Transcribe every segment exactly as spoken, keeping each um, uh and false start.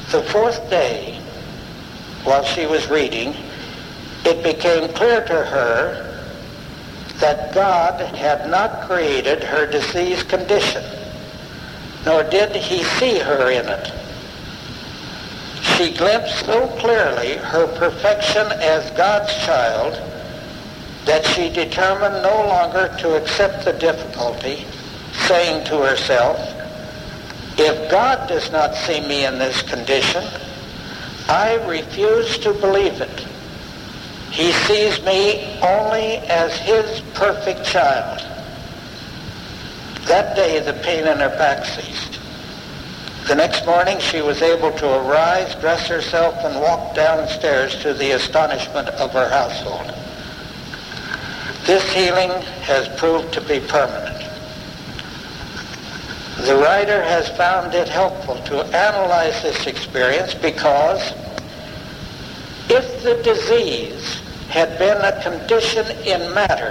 The fourth day, while she was reading, it became clear to her that God had not created her diseased condition, nor did he see her in it. She glimpsed so clearly her perfection as God's child that she determined no longer to accept the difficulty, saying to herself, if God does not see me in this condition, I refuse to believe it. He sees me only as his perfect child. That day the pain in her back ceased. The next morning she was able to arise, dress herself, and walk downstairs to the astonishment of her household. This healing has proved to be permanent. The writer has found it helpful to analyze this experience because if the disease had been a condition in matter,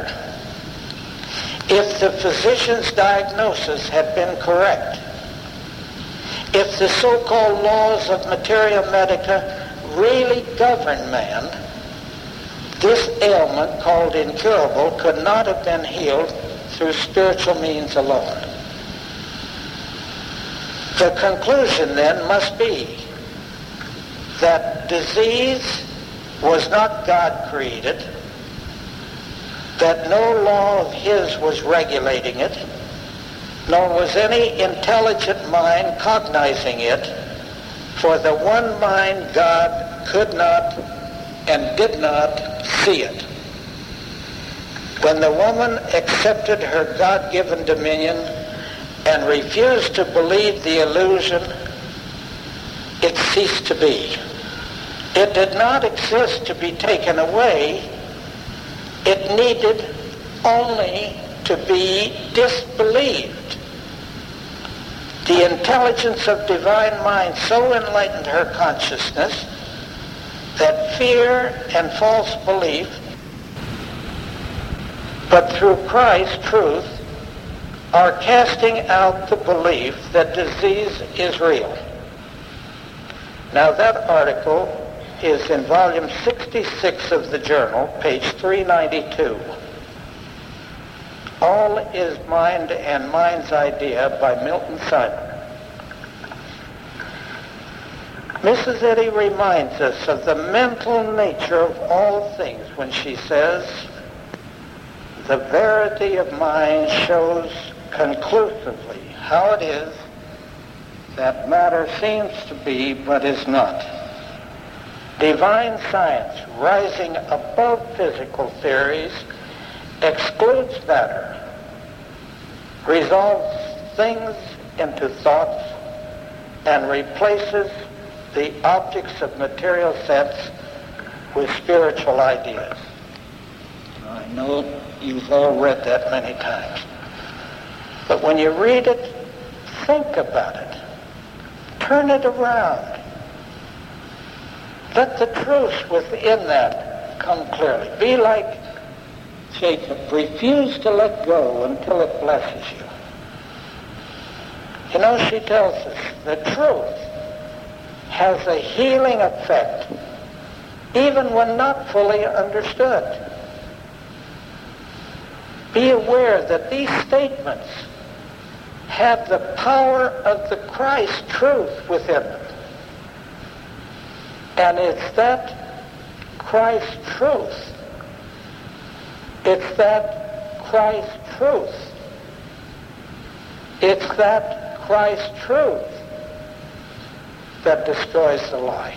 if the physician's diagnosis had been correct, if the so-called laws of materia medica really govern man, this ailment called incurable could not have been healed through spiritual means alone. The conclusion then must be that disease was not God created, that no law of his was regulating it, nor was any intelligent mind cognizing it, for the one mind God could not and did not see it. When the woman accepted her God-given dominion and refused to believe the illusion, it ceased to be. It did not exist to be taken away. It needed only to be disbelieved. The intelligence of divine mind so enlightened her consciousness that fear and false belief, but through Christ's truth, are casting out the belief that disease is real. Now that article is in volume sixty-six of the journal, page three ninety-two. All is Mind and Mind's Idea by Milton Simon. Missus Eddy reminds us of the mental nature of all things when she says, the verity of mind shows conclusively how it is that matter seems to be but is not. Divine science, rising above physical theories, excludes matter, resolves things into thoughts, and replaces the objects of material sense with spiritual ideas. I know you've all read that many times. But when you read it, think about it. Turn it around. Let the truth within that come clearly. Be like Jacob. Refuse to let go until it blesses you. You know, she tells us the truth has a healing effect even when not fully understood. Be aware that these statements have the power of the Christ truth within them. And it's that Christ truth, it's that Christ truth, it's that Christ truth that destroys the lie.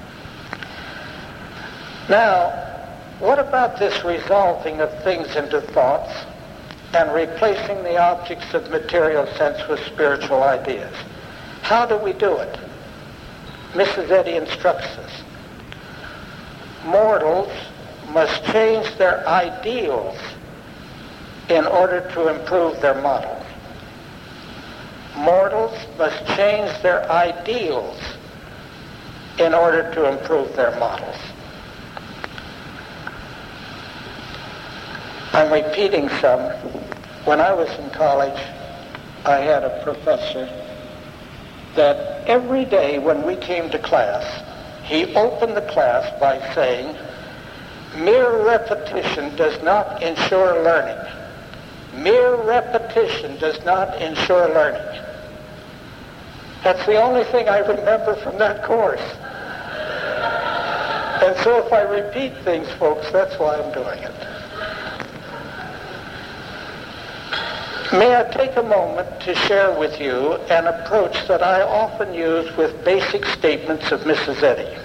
Now, what about this resolving of things into thoughts and replacing the objects of material sense with spiritual ideas? How do we do it? Missus Eddy instructs us. Mortals must change their ideals in order to improve their models. Mortals must change their ideals in order to improve their models. I'm repeating some. When I was in college, I had a professor that every day when we came to class, he opened the class by saying, mere repetition does not ensure learning. Mere repetition does not ensure learning. That's the only thing I remember from that course. And so if I repeat things, folks, that's why I'm doing it. May I take a moment to share with you an approach that I often use with basic statements of Missus Eddy.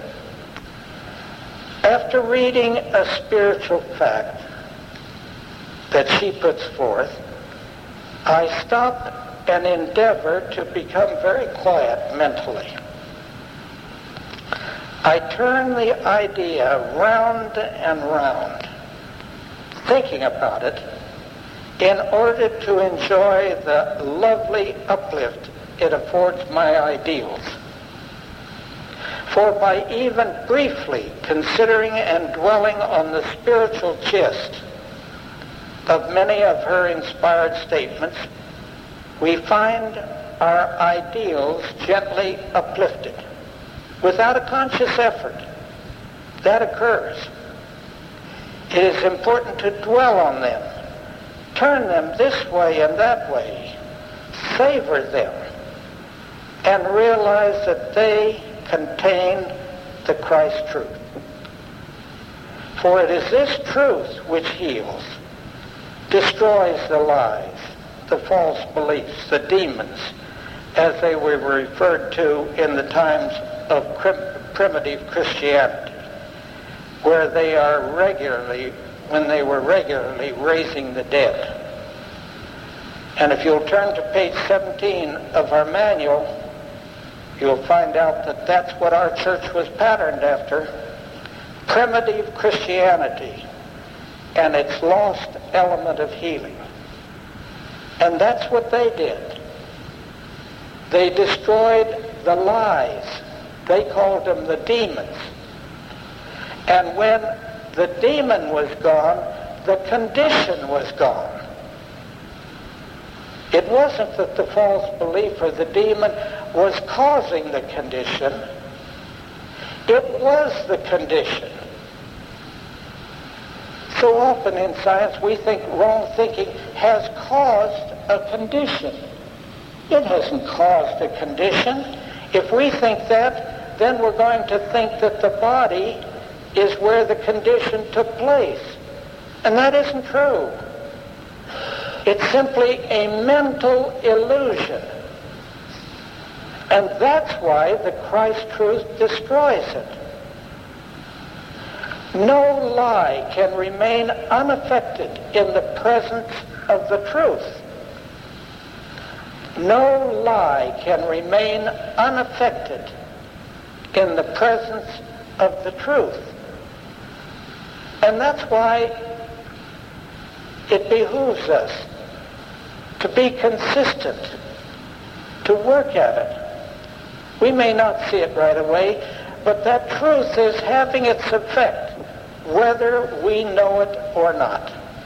After reading a spiritual fact that she puts forth, I stop and endeavor to become very quiet mentally. I turn the idea round and round, thinking about it, in order to enjoy the lovely uplift it affords my ideals. For by even briefly considering and dwelling on the spiritual gist of many of her inspired statements, we find our ideals gently uplifted without a conscious effort. That occurs. It is important to dwell on them, turn them this way and that way, savor them, and realize that they contain the Christ truth. For it is this truth which heals, destroys the lies, the false beliefs, the demons, as they were referred to in the times of primitive Christianity, where they are regularly, when they were regularly raising the dead. And if you'll turn to page seventeen of our manual, you'll find out that that's what our church was patterned after, primitive Christianity and its lost element of healing. And that's what they did. They destroyed the lies. They called them the demons. And when the demon was gone, the condition was gone. It wasn't that the false belief or the demon was causing the condition. It was the condition. So often in science we think wrong thinking has caused a condition. It hasn't caused a condition. If we think that, then we're going to think that the body is where the condition took place. And that isn't true. It's simply a mental illusion. And that's why the Christ truth destroys it. No lie can remain unaffected in the presence of the truth. No lie can remain unaffected in the presence of the truth. And that's why it behooves us to be consistent, to work at it. We may not see it right away, but that truth is having its effect, whether we know it or not.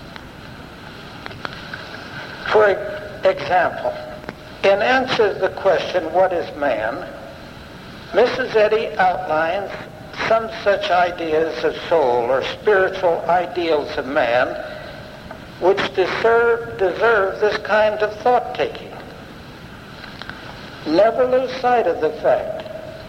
For example, in answer to the question, what is man? Missus Eddy outlines some such ideas of soul or spiritual ideals of man which deserve, deserve this kind of thought-taking. Never lose sight of the fact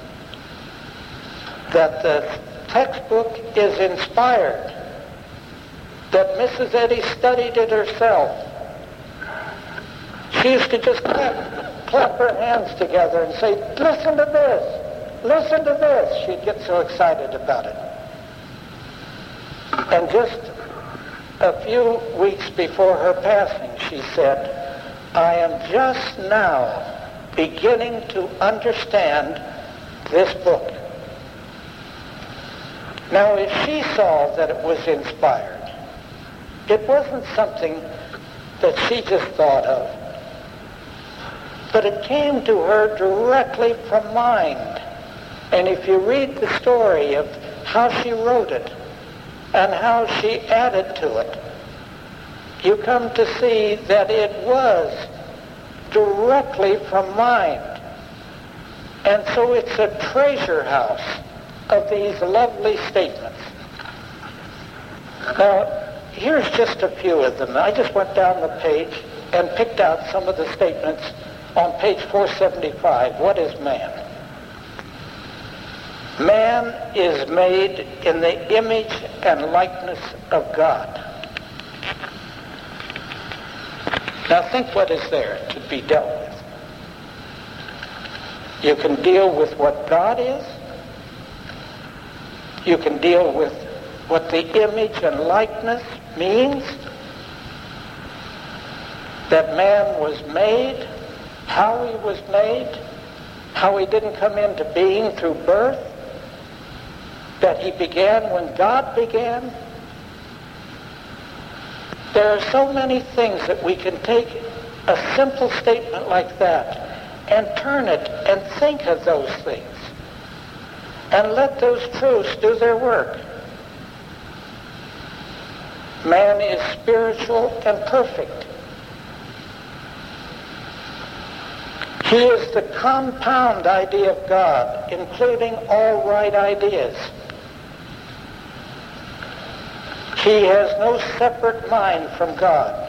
that the textbook is inspired, that Missus Eddy studied it herself. She used to just clap, clap her hands together and say, listen to this, listen to this. She'd get so excited about it. And just a few weeks before her passing, she said, I am just now beginning to understand this book. Now, if she saw that it was inspired, it wasn't something that she just thought of, but it came to her directly from mind. And if you read the story of how she wrote it and how she added to it, you come to see that it was directly from mind. And so it's a treasure house of these lovely statements. Now, here's just a few of them. I just went down the page and picked out some of the statements on page four seventy-five. What is man? Man is made in the image and likeness of God. Now think what is there to be dealt with. You can deal with what God is. You can deal with what the image and likeness means. That man was made, how he was made, how he didn't come into being through birth, that he began when God began. There are so many things that we can take a simple statement like that and turn it and think of those things and let those truths do their work. Man is spiritual and perfect. He is the compound idea of God, including all right ideas. He has no separate mind from God.